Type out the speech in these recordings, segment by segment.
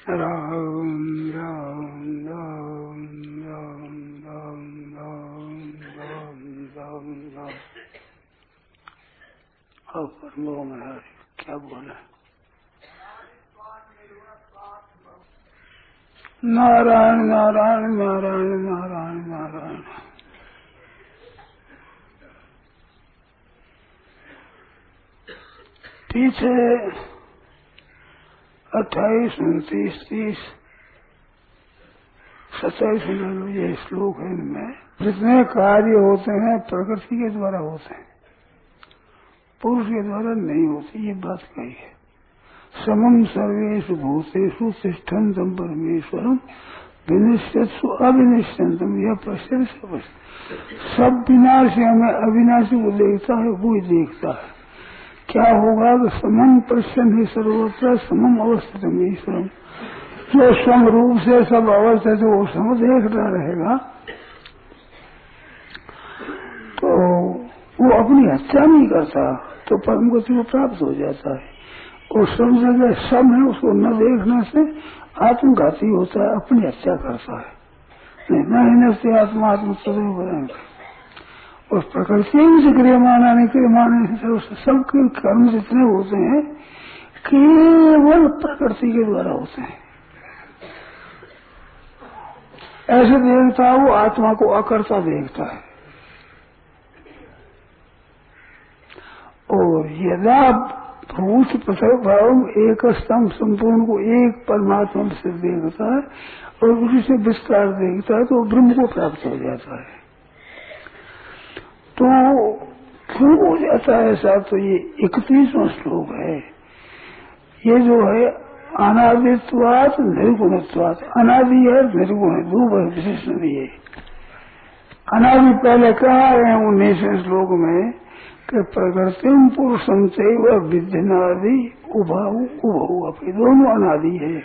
राम राम राम राम राम राम राम राम राम। अब परमो महाराज क्या बोला? नारायण नारायण नारायण नारायण नारायण। पीछे 28, 29, 30, 27 ये श्लोक है। इनमें जितने कार्य होते हैं प्रकृति के द्वारा होते हैं, पुरुष के द्वारा नहीं होते। ये बात कही है। समम सर्वेषु भूतेषु तिष्ठन्तं परमेश्वरम विनिश्चितसु अविनिश्चितम। यह प्रश्न सब विनाशी हमें अविनाशी को देखता है, वो ही देखता है। क्या होगा कि समम पश्यन् ही सर्वत्र समम अवस्थितम ईश्वरम। जो सम रूप से सब अवस्थित है वो सम देखता रहेगा, तो वो अपनी हत्या नहीं करता, तो परम गति को प्राप्त हो जाता है। और सब जगह सम है, उसको न देखने से आत्मघाती होता है, अपनी हत्या करता है। नहीं नष्ट आत्मा आत्मतदेव बनाएंगे। उस प्रकृति से क्रियमाण क्रियमाण सबके कर्म जितने होते हैं केवल प्रकृति के द्वारा होते हैं। ऐसे देखता है वो आत्मा को अकर्ता देखता है। और यदा भूत भाव एक स्तंभ संपूर्ण को एक परमात्मा से देखता है और उसी से विस्तार देखता है, तो ब्रह्म को प्राप्त हो जाता है। तो क्यों हो जाता है ऐसा? तो ये 31वां श्लोक है। ये जो है अनादित्वात् निर्गुणत्वात्, अनादि है निर्गुण है, दो विशेषण दिए। अनादि पहले कहा है 19वें श्लोक में कि प्रकृतिम पुरुषम चैव विद्यनादि उभाऊ उभऊ अपि, दोनों अनादि है।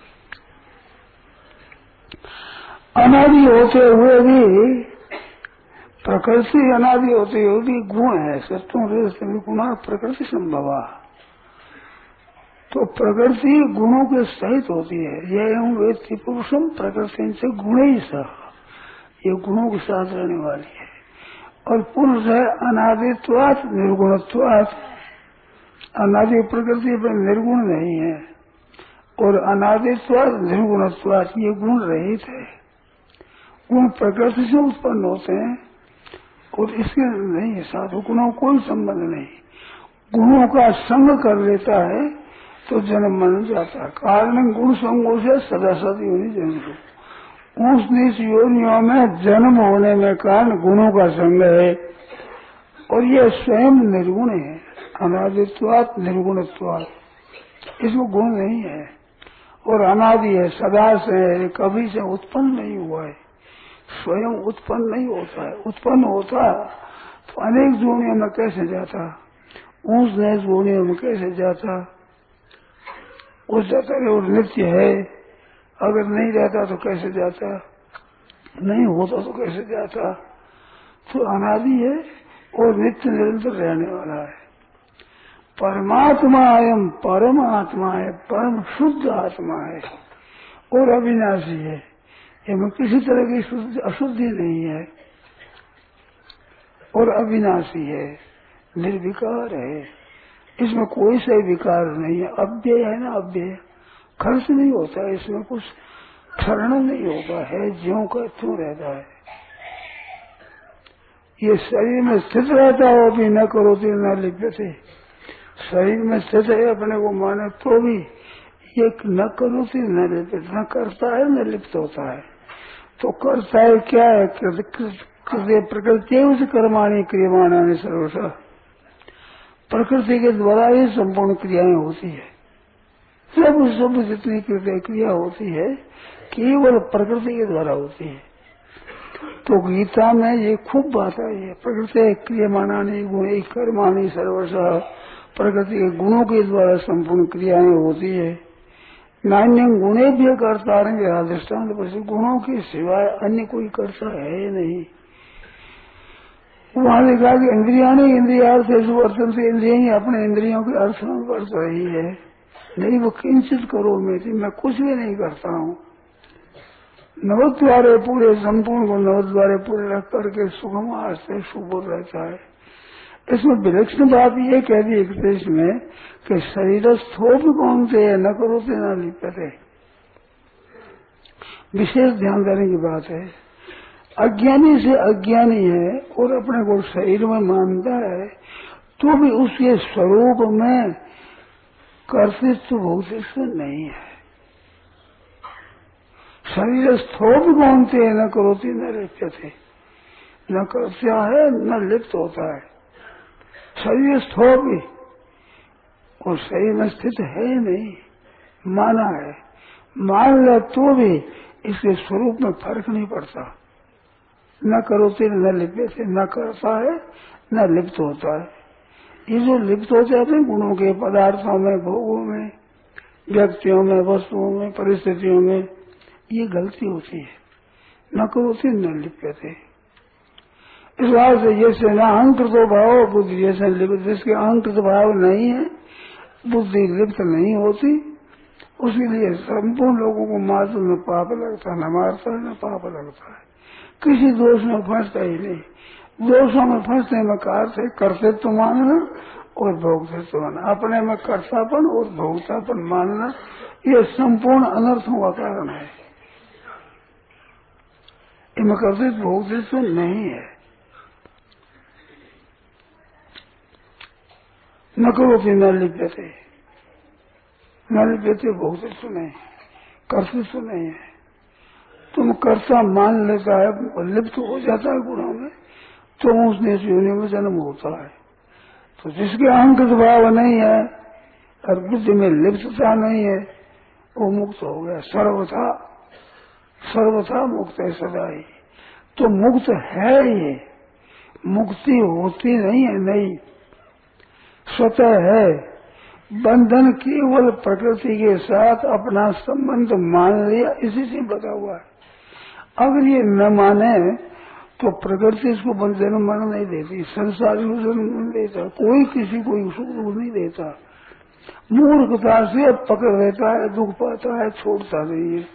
अनादि होते हुए भी प्रकृति अनादि होते हुए भी गुण है। सत्यों गुणा प्रकृति संभवा, तो प्रकृति गुणों के सहित होती है। यह वेत्ति पुरुषम प्रकृति से गुण ही सह, ये गुणों के साथ रहने वाली है। और पुरुष है अनादित्वात् निर्गुणत्वात्, अनादि प्रकृति पर निर्गुण नहीं है। और अनादित्वात् निर्गुणत्वात्, ये गुण रहित है। गुण प्रकृति से उत्पन्न होते हैं और इसके नहीं है, साधु गुणों कोई संबंध नहीं। गुणों का संग कर लेता है तो जन्म बन जाता है। कारण गुण संगों से सदा सदी होनी जन्म। ऊंच नीच योनियों में जन्म होने में कारण गुणों का संग है, और ये स्वयं निर्गुण है। अनादित्वात् निर्गुणत्वात्, इसमें गुण नहीं है। और अनादि है, सदा से है, कभी से उत्पन्न नहीं हुआ है, स्वयं उत्पन्न नहीं होता है। उत्पन्न होता तो अनेक जोनियों में कैसे जाता, ऊंच नीच जोनियों में कैसे जाता, उस जाता है। और नित्य है, अगर नहीं रहता तो कैसे जाता, नहीं होता तो कैसे जाता। तो अनादि है और नित्य निरंतर रहने वाला है। परमात्मा एवं परम आत्मा है, परम शुद्ध आत्मा है और अविनाशी है। इसमें किसी तरह की अशुद्धि नहीं है और अविनाशी है, निर्विकार है। इसमें कोई सा विकार नहीं है। अव्यय है ना, अव्यय, खर्च नहीं होता है, इसमें कुछ क्षरण नहीं होता है, ज्यों का त्यों रहता है। ये शरीर में स्थित रहता हो भी न करो तो न लिप्यते, शरीर में स्थित है अपने को माने तो भी ये न करो तो न लिप्यते, न करता है न लिप्त होता है। तो करता है क्या है? प्रकृति उस कर्माणी क्रियमाणानि सर्वथा, प्रकृति के द्वारा ही संपूर्ण क्रियाएं होती है। सब जितनी क्रिया होती है केवल प्रकृति के द्वारा होती है। तो गीता में ये खूब बात आई है, प्रकृति क्रियमाणानि गुणैः कर्माणि सर्वशः, प्रकृति के गुणों के द्वारा संपूर्ण क्रियाएं होती है। नान्यं गुणेभ्यः कर्तारं यथा दृष्टान्त, गुणों के सिवाय अन्य कोई कर्ता है नहीं। वहां लिखा कि इंद्रिया नहीं इंद्रियार्थ वर्तन से, इंद्रिया ही अपने इंद्रियों के अर्थ में वर्त रही है। नहीं वो किंचित करो मेरी, मैं कुछ भी नहीं करता हूँ। नवद्वारे पूरे संपूर्ण को नवद्वारे पूरे रख करके सुगम आस्ते सुबोध रहता है। इसमें विलक्षण बात ये कह दी एक देश में कि शरीरस्थोप कौन से न करो से न लिपते, विशेष ध्यान देने की बात है। अज्ञानी से अज्ञानी है और अपने को शरीर में मानता है तो भी उसके स्वरूप में कर्तृत्व भौतित्व नहीं है। शरीर स्थोप कौनते न करोती न लिप्यते, न कर्त्या है न लिप्त होता है। शरीर स्थोप ही और शरीर में स्थित है नहीं, माना है। मान ले तो भी इसके स्वरूप में फर्क नहीं पड़ता। न करोती न लिप्यते, न करता है न लिप्त होता है। ये जो लिप्त हो जाते हैं गुणों के, पदार्थों में, भोगों में, व्यक्तियों में, वस्तुओं में, परिस्थितियों में, ये गलती होती है। न करोती न लिप्यते। इस बात से जैसे न अहंकृत भाव बुद्धि, जैसे लिप्त जिसके अहंकृत भाव नहीं है, बुद्धि लिप्त नहीं होती, उसी लिए संपूर्ण लोगों को मात्र में पाप लगता है, न मारता है न पाप लगता है। किसी दोष में फंसता ही नहीं। दोषों में फंसने में कार्य कर्तृत्व मानना और भोक्तृत्व मानना, अपने में कर्तापन और भोक्तापन मानना, ये संपूर्ण अनर्थों का कारण है। इनमें कर्तृत्व भोक्तृत्व नहीं है। न करोति न लिप्यते, न लिप्यते भोक्तृत्व नहीं, कर्तृत्व नहीं है। तुम कर्ता मान लेता है, लिप्त हो जाता है गुणों में, तो उसने इस योनि में जन्म होता है। तो जिसके अहंकृत भाव नहीं है और बुद्धि में लिप्तता नहीं है, वो मुक्त हो गया। सर्वथा सर्वथा मुक्त है सदा ही। तो मुक्त है ये, मुक्ति होती नहीं है, नहीं स्वतः है। बंधन केवल प्रकृति के साथ अपना संबंध मान लिया, इसी से बता हुआ है। अगर ये न माने तो प्रकृति इसको जन्म मरण नहीं देती, संसार को जन्म नहीं देता, कोई किसी को सुख दुख नहीं देता। मूर्खता से पकड़ लेता है, दुख पाता है, छोड़ता नहीं है,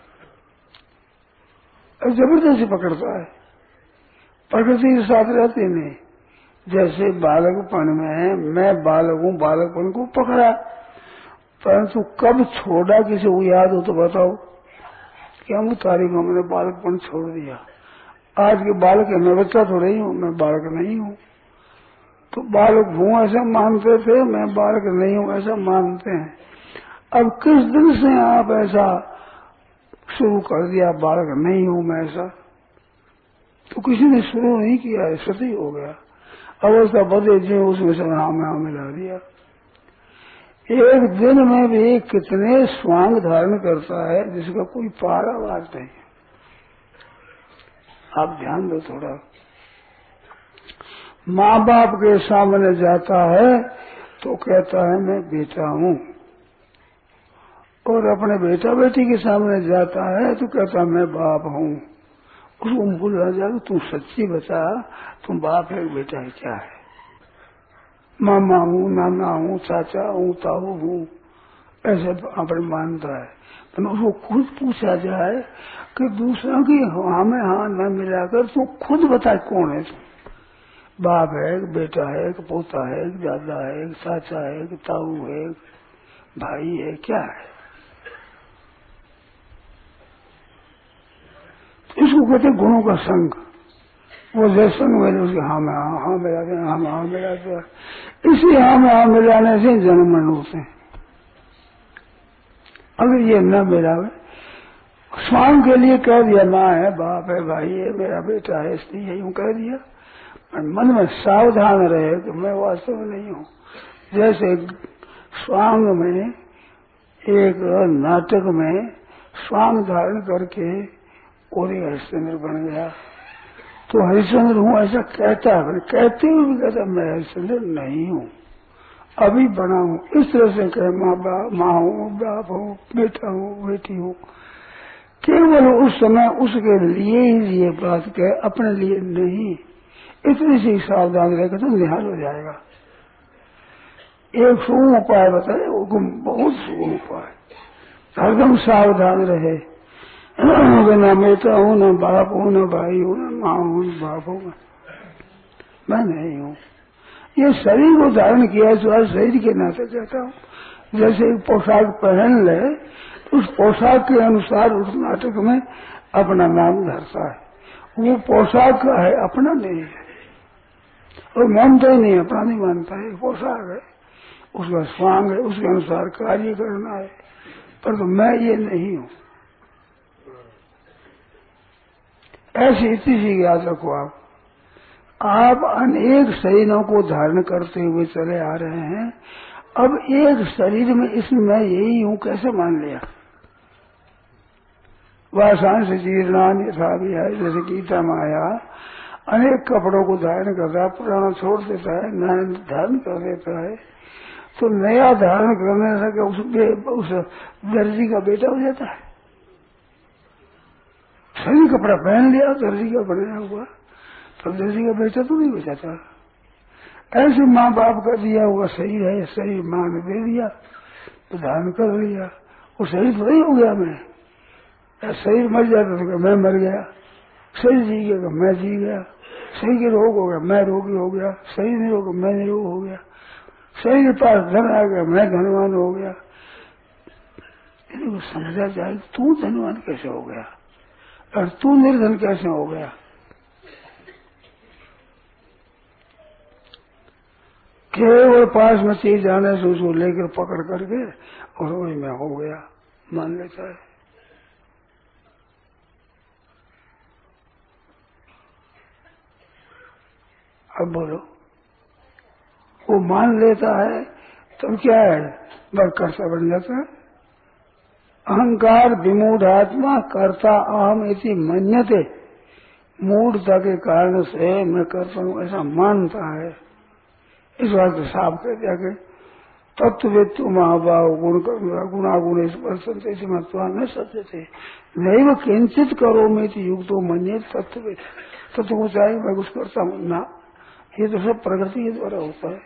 जबरदस्ती पकड़ता है, प्रकृति के साथ रहते नहीं। जैसे बालकपन में मैं बालक हूँ, बालकपन को पकड़ा, परंतु कब छोड़ा किसी को याद हो तो बताओ। क्या वो तारीख में मैंने बालकपन छोड़ दिया। आज के बालक है, मैं बच्चा तो नहीं हूँ, मैं बालक नहीं हूँ। तो बालक हूँ ऐसा मानते थे, मैं बालक नहीं हूँ ऐसा मानते हैं। अब किस दिन से आप ऐसा शुरू कर दिया, बालक नहीं हूँ मैं ऐसा? तो किसी ने शुरू नहीं किया है, सती हो गया। अवस्था बदले जो उसमें से हाँ मिला दिया। एक दिन में भी कितने स्वांग धारण करता है जिसका कोई पारावार नहीं। आप ध्यान दो थोड़ा। माँ बाप के सामने जाता है तो कहता है मैं बेटा हूँ, और अपने बेटा बेटी के सामने जाता है तो कहता है मैं बाप हूँ। उसको भूल जाए तू सच्ची बता, तुम बाप है बेटा है क्या है? मामा हूँ, नाना हूँ, चाचा हूँ, ताऊ हूँ, ऐसे अपने मानता है। तो उसको खुद पूछा जाए कि दूसरों की हाँ में हाँ न मिलाकर तू खुद बता कौन है तू? बाप है, बेटा है, पोता है, दादा है, चाचा है, ताऊ है, भाई है, क्या है? इसको कहते गुणों का संग। वो जैसे संग में उसके हाँ में हाँ मिलाते हैं, हाँ मिलाते हैं। इसी हाँ में हाँ मिलाने से जन्म मरण होते हैं। अगर ये न मिलावे, स्वांग के लिए कह दिया माँ है, बाप है, भाई है, मेरा बेटा है, स्त्री है, यूं कह दिया, मन में सावधान रहे कि मैं वास्तव में नहीं हूँ। जैसे स्वांग में एक नाटक में स्वांग धारण करके और हरिश्चंद्र बन गया, तो हरिश्चंद्र हूँ ऐसा कहता है, कहते हुए भी कहता मैं हरिश्चंद्र नहीं हूँ, अभी बना हूँ। इस तरह से कहे माँ हूँ, बाप हूँ, बेटा हूँ, बेटी हूँ, केवल उस समय उसके लिए ही ये बात कहे, अपने लिए नहीं। इतनी सी सावधान रहेगा तो निहाल हो जाएगा। एक सुगम उपाय बताए, वो बहुत सुगम उपाय। हरदम सावधान रहे, न बेटा हूँ, न बाप हूँ, न भाई हूँ, न माँ हूँ, न बाप हूँ, मैं नहीं हूँ। ये शरीर को धारण किया तो आज शरीर के नाते कहता हूँ। जैसे एक पोशाक पहन ले, उस पोशाक के अनुसार उस नाटक में अपना नाम धरता है। वो पोशाक का है, अपना नहीं है। और मानता ही नहीं, अपना नहीं मानता है, पोशाक है, उसका स्वांग है, उसके अनुसार कार्य करना है। पर तो मैं ये नहीं हूँ। ऐसी स्थिति याद रखो आप अनेक शरीरों को धारण करते हुए चले आ रहे हैं। अब एक शरीर में इसमें मैं यही हूँ कैसे मान लिया? वासांश जीर्णान यथा भी है, जैसे गीता में आया, अनेक कपड़ों को धारण करता है, पुराना छोड़ देता है, नया धारण कर देता है। तो नया धारण करने से उस दर्जी का बेटा हो जाता है। सही कपड़ा पहन लिया दर्जी का बनाया हुआ, तो दर्जी का बेटा तो नहीं हो जाता। ऐसे माँ बाप का दिया हुआ शरीर है, शरीर माँ ने दे दिया तो धारण कर लिया, वो शरीर तो नहीं हो गया। मैं शरीर मर जाता तो मैं मर गया, शरीर जी गया मैं जी गया, शरीर के रोग हो गया मैं रोगी हो गया, शरीर नहीं होगा मैं निरोग हो गया, शरीर के पास धन आ गया मैं धनवान हो गया। इनको समझा जाए तू धनवान कैसे हो गया और तू निर्धन कैसे हो गया? केवल पास में चीज जाने से उसको लेकर पकड़ करके और वही मैं हो गया मान लेता है। अब बोलो, वो मान लेता है तो क्या है? कर्ता बन जाता है। अहंकार विमूढ़ात्मा कर्ता अहम इति मन्यते, मूढ़ता के कारण से मैं करता हूँ ऐसा मानता है। इस बात को साफ कर दिया कि तत्ववेत्तु महाभाव गुण गुणागुण स्पर्शन्ते महत्वा न सत्य थे नहीं वो किंचित करो में युक्तो मन्ये तत्ववेद। तत्व को चाहिए मैं कुछ करता हूँ ना, ये तो सब प्रकृति के द्वारा होता है,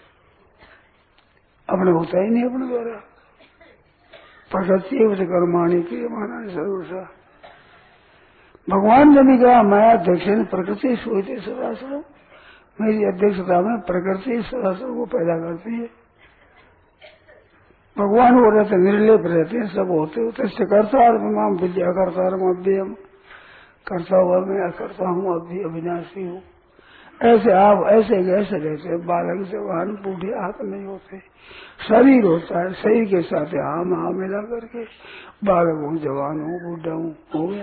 अपने होता ही नहीं अपने द्वारा। प्रकृति से कर्माणी की माना सर्वसा। भगवान ने भी कहा माया दक्षिण प्रकृति सोते सदासव, मेरी अध्यक्षता में प्रकृति सदासव को पैदा करती है। भगवान वो रहते निर्लेप रहते हैं, सब होते होते करता माम विद्या करता अव्ययम, करता हुआ मैं करता हूँ अभी अविनाशी हूँ। ऐसे आप ऐसे कैसे रहते बालक जवान बूढ़े आप नहीं होते, शरीर होता है, शरीर के साथ हाँ मिला करके बालक हूँ जवान हूँ बूढ़ा हूँ हो गया।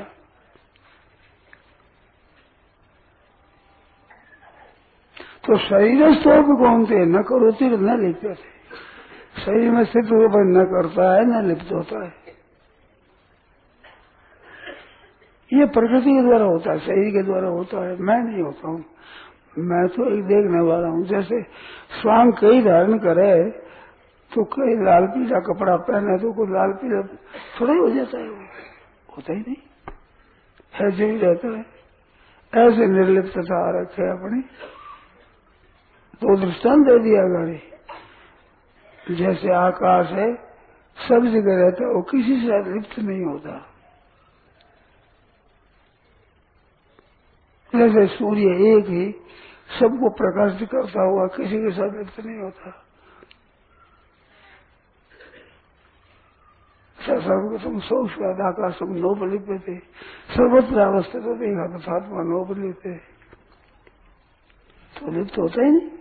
तो शरीर स्थित कौन थे न करोती न लिखते थे, शरीर में स्थित होकर न करता है न लिप्त होता है। ये प्रकृति के द्वारा होता है, शरीर के द्वारा होता है, मैं नहीं होता हूँ। मैं तो एक देखने वाला हूँ। जैसे स्वांग कई धारण करे तो कई लाल पीला कपड़ा पहने तो कोई लाल पीला थोड़ा ही हो जाता है, होता ही नहीं, ऐसे ही रहता है। ऐसे निर्लिप्तता रखे अपनी। तो दृष्टांत दे दिया गाड़ी, जैसे आकाश है सब जगह रहता है, वो किसी से लिप्त नहीं होता। जैसे सूर्य एक ही सबको प्रकाशित करता हुआ किसी के साथ लिप्त नहीं होता। सर्वगतम सौष्वादाकाशम नोपलिप्यते सर्वत्र अवस्थित देगा तथात्मा नोपलिप्यते, तो लिप्त होता ही नहीं।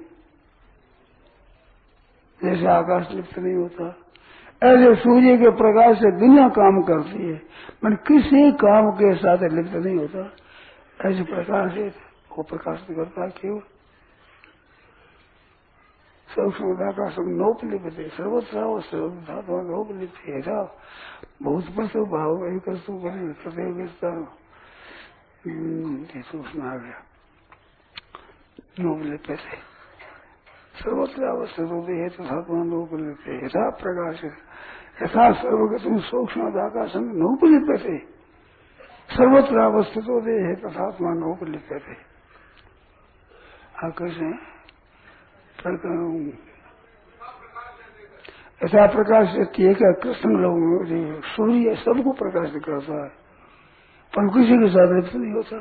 जैसे आकाश लिप्त नहीं होता, ऐसे सूर्य के प्रकाश से दुनिया काम करती है, मन किसी काम के साथ लिप्त नहीं होता। ऐसे प्रकाश है वो प्रकाशित करता है केवल। सूक्ष्मदाकाशम नोपलिप्यते सर्वत्र सर्वधात्मा नोपलिप्यते ऐसा बहुत प्रसव भाव सूक्ष्म आ गया। नोपलिप्यते सर्वत्र अवस्थित होते है तथात्मा नोपलिप्यते यथा प्रकाश यथा सर्वगतम सूक्ष्मदाकाशम नोपलिप्यते सर्वत्र अवस्थित होते है तथात्मा ऐसा प्रकाश है क्या कृष्ण लोग सूर्य सबको प्रकाशित करता है, पर किसी के साथ लिप्त नहीं होता।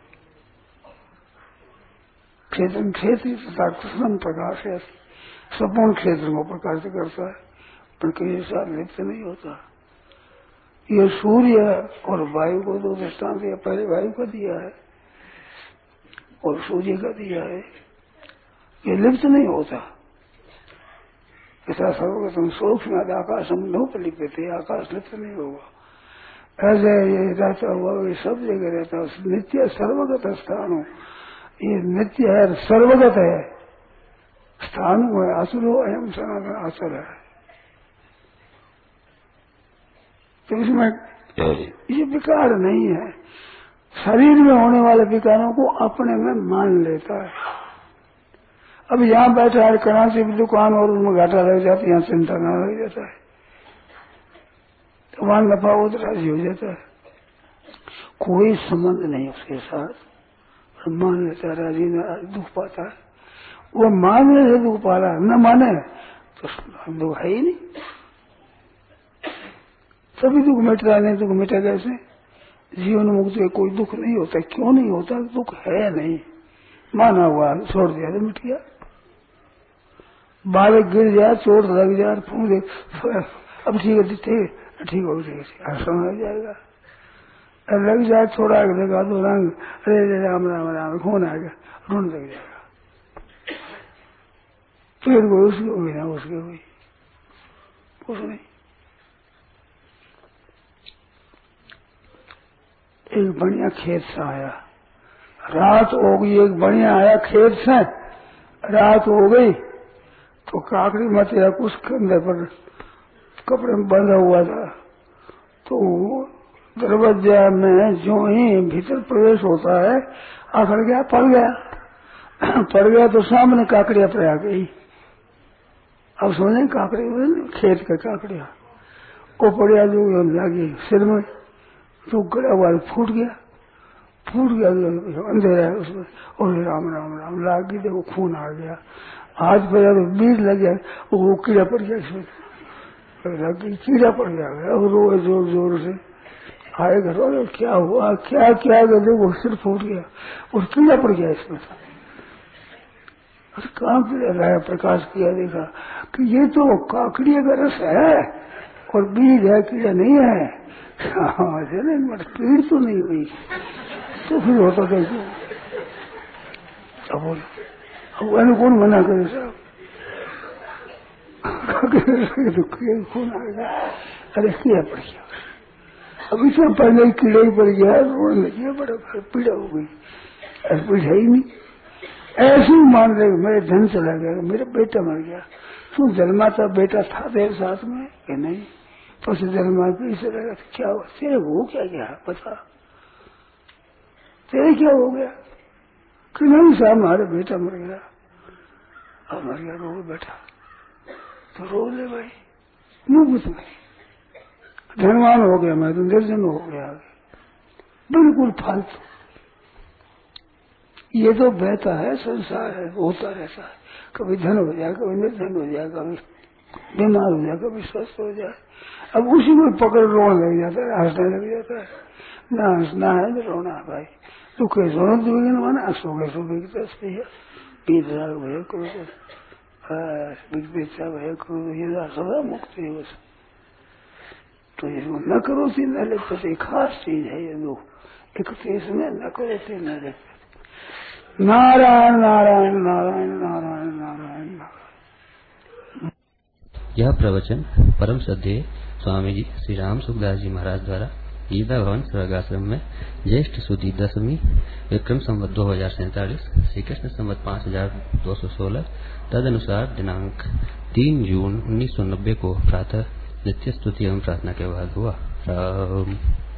क्षेत्र तथा कृष्ण प्रकाश है, संपूर्ण क्षेत्र को प्रकाशित करता है, पर किसी के साथ लिप्त नहीं होता। ये सूर्य और वायु को दो दृष्टांत दिया, पहले वायु का दिया है और सूर्य का दिया है। ये लिप्त नहीं होता। ऐसा सर्वगतम सूक्ष्म आकाशम नोपलिप्यते, आकाश लिप्त नहीं होगा। ऐसे ये रहता हुआ ये सब जगह रहता है, नित्य सर्वगत स्थान हो, ये नित्य है, सर्वगत है, स्थान है, असुरो एवं सनातन असर है। तो इसमें ये विकार नहीं है, शरीर में होने वाले विकारों को अपने में मान लेता है। अब यहाँ बैठा है, कराची की दुकान और उसमें घाटा लग जाता है, यहाँ चिंता न लग जाता है, तो वहां नफा हो तो राजी हो जाता है, कोई संबंध नहीं उसके साथ, मान लेता है, राजी न दुख पाता है। वो मानने से दुख पा रहा है, न माने तो दुख है ही नहीं। सभी दुख मिट रहा नहीं, दुख मिटा कैसे? जीवन मुक्त कोई दुख नहीं होता। क्यों नहीं होता? दुख है नहीं, माना हुआ, छोड़ दिया तो मिट गया। बालक गिर जाए, चोट लग जाए, फूल अब ठीक है, ठीक हो जाएगा, समझ जाएगा। लग जाए, छोड़ा लगा दो रंग, अरे राम राम राम, खून आ गया, रोने लग जाएगा। पेड़ को उसकी हुई ना उसकी हुई, कुछ नहीं। एक बढ़िया खेत से आया, रात हो गई, एक बढ़िया आया खेत से, रात हो गई तो काकड़ी मत या कुछ कंधे पर कपड़े में बंधा हुआ था, तो दरवाजा में जो ही भीतर प्रवेश होता है, आखिर गया, पड़ गया तो सामने काकड़िया पर आ गई। अब समझे काकड़ी खेत का काकड़िया, वो पड़िया जो लगी सिर में, तो गला हुआ फूट गया अंधेरा है उसमें, और राम राम राम लाग गई, देखो खून आ गया, हाथ पे तो बीज लग गया, वो कीड़ा पड़ गया इसमें, कीड़ा पड़ गया, और रोए जोर जोर से, आए घर वाले क्या हुआ, क्या क्या देखो सिर फूट गया और कीड़ा पड़ गया इसमें। कहाँ कीड़ा लाया? प्रकाश किया, देखा कि ये तो काकड़ी का रस है और बीज है, कीड़ा नहीं है। पीड़ तो नहीं हुई, तो फिर होता कैसे? अब बोले कौन मना करे साहब, खून आ गया, अरे कीड़ा पड़ गया। अब इससे पहले ही कीड़ा ही पड़ गया, रोने लगी, बड़ा पीड़ा हो गई, पीड़ा ही नहीं। ऐसे ही मान रहे मेरे धन चला गया, मेरा बेटा मर गया। तू जन्मा था, बेटा था तेरे साथ में कि नहीं? तो जन्मा भी चला गया, क्या हुआ तेरे? वो क्या गया बता, तेरे क्या हो गया? कि नहीं साहब हमारा बेटा मर गया। अब मर गया, रो बेटा, तो रो ले भाई, मुफ्त में धनवान हो गया, मैं तो निर्जन हो गया, बिल्कुल फालतू। ये तो बहता है, संसार है, होता रहता है, कभी धन हो जाए, कभी निर्धन हो जाए, कभी बीमार हो जाए, कभी स्वस्थ हो जाए। अब उसी में पकड़ रोने लग जाता है, हंसने लग जाता है। ना हंसना है तो रोना है भाई, दुखे सोना दुखे न माना, सोगे सुबह की तस्वीर है, पीता भय क्रोध, भय क्रोध, ये सदा मुक्ति है बस। तो ये न करो थी न लिपते, खास चीज है ये दो, एक देश में न करो थी न लिपते। नारायण नारायण नारायण नारायण नारायण नारायण। यह प्रवचन परम श्रद्धेय स्वामी जी श्री राम सुखदास जी महाराज द्वारा गीता भवन स्वर्गाश्रम में ज्येष्ठ सुदी 10वीं विक्रम संवत 2047 श्री कृष्ण संवत 5216 तदनुसार दिनांक 3 जून 1990 को प्रातः नित्य स्तुति एवं प्रार्थना के बाद हुआ।